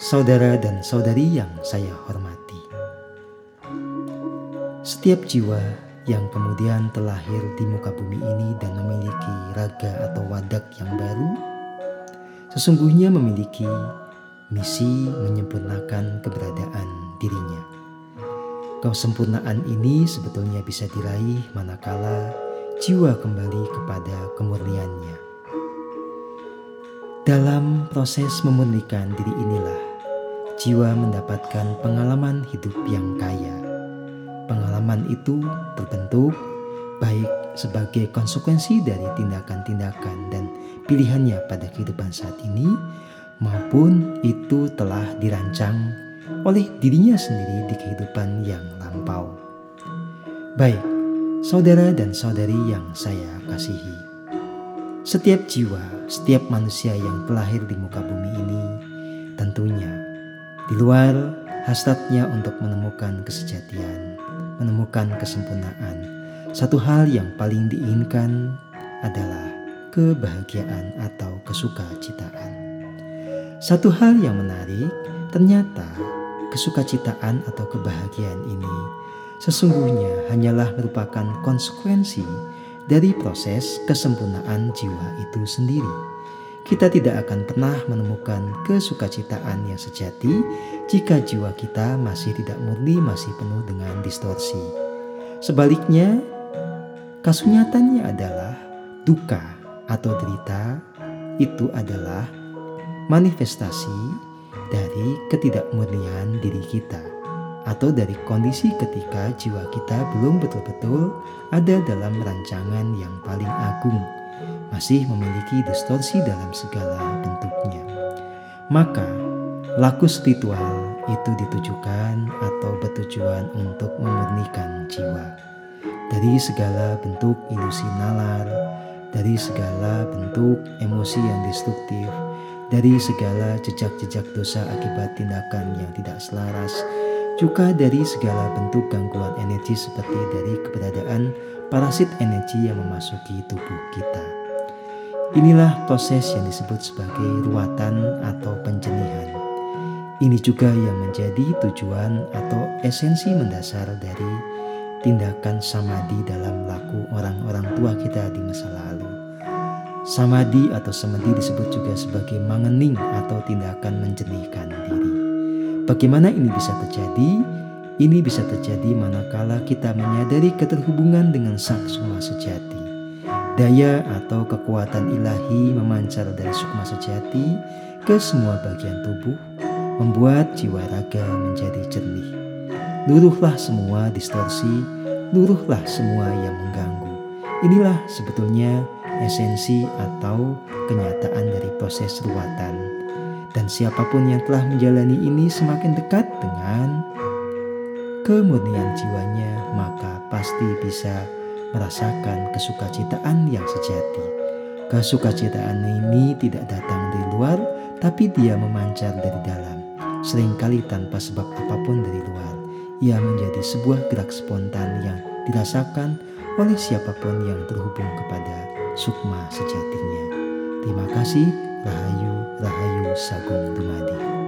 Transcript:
Saudara dan saudari yang saya hormati, setiap jiwa yang kemudian terlahir di muka bumi ini dan memiliki raga atau wadak yang baru, sesungguhnya memiliki misi menyempurnakan keberadaan dirinya. Kesempurnaan ini sebetulnya bisa diraih manakala jiwa kembali kepada kemurniannya. Dalam proses memurnikan diri inilah jiwa mendapatkan pengalaman hidup yang kaya. Pengalaman itu terbentuk baik sebagai konsekuensi dari tindakan-tindakan dan pilihannya pada kehidupan saat ini, maupun itu telah dirancang oleh dirinya sendiri di kehidupan yang lampau. Baik, saudara dan saudari yang saya kasihi, setiap jiwa, setiap manusia yang terlahir di muka bumi ini tentunya di luar hasratnya untuk menemukan kesejatian, menemukan kesempurnaan, satu hal yang paling diinginkan adalah kebahagiaan atau kesukacitaan. Satu hal yang menarik, ternyata kesukacitaan atau kebahagiaan ini sesungguhnya hanyalah merupakan konsekuensi dari proses kesempurnaan jiwa itu sendiri. Kita tidak akan pernah menemukan kesukacitaan yang sejati jika jiwa kita masih tidak murni, masih penuh dengan distorsi. Sebaliknya, kesunyatannya adalah duka atau derita itu adalah manifestasi dari ketidakmurnian diri kita, atau dari kondisi ketika jiwa kita belum betul-betul ada dalam rancangan yang paling agung, masih memiliki distorsi dalam segala bentuknya. Maka laku spiritual itu ditujukan atau bertujuan untuk memurnikan jiwa dari segala bentuk ilusi nalar, dari segala bentuk emosi yang destruktif, dari segala jejak-jejak dosa akibat tindakan yang tidak selaras, juga dari segala bentuk gangguan energi seperti dari keberadaan parasit energi yang memasuki tubuh kita. Inilah proses yang disebut sebagai ruatan atau penjernihan. Ini juga yang menjadi tujuan atau esensi mendasar dari tindakan samadhi dalam laku orang-orang tua kita di masa lalu. Samadhi atau samadhi disebut juga sebagai mangening atau tindakan menjernihkan diri. Bagaimana ini bisa terjadi? Ini bisa terjadi manakala kita menyadari keterhubungan dengan Sang Sukma Sejati. Daya atau kekuatan ilahi memancar dari Sukma Sejati ke semua bagian tubuh, membuat jiwa raga menjadi jernih. Luruhlah semua distorsi, luruhlah semua yang mengganggu. Inilah sebetulnya esensi atau kenyataan dari proses ruatan. Dan siapapun yang telah menjalani ini semakin dekat dengan kemurnian jiwanya, maka pasti bisa merasakan kesukacitaan yang sejati. Kesukacitaan ini tidak datang dari luar, tapi dia memancar dari dalam. Seringkali tanpa sebab apapun dari luar, ia menjadi sebuah gerak spontan yang dirasakan oleh siapapun yang terhubung kepada Sukma sejatinya. Terima kasih. Rahayu, Rahayu Sagung Dumadi.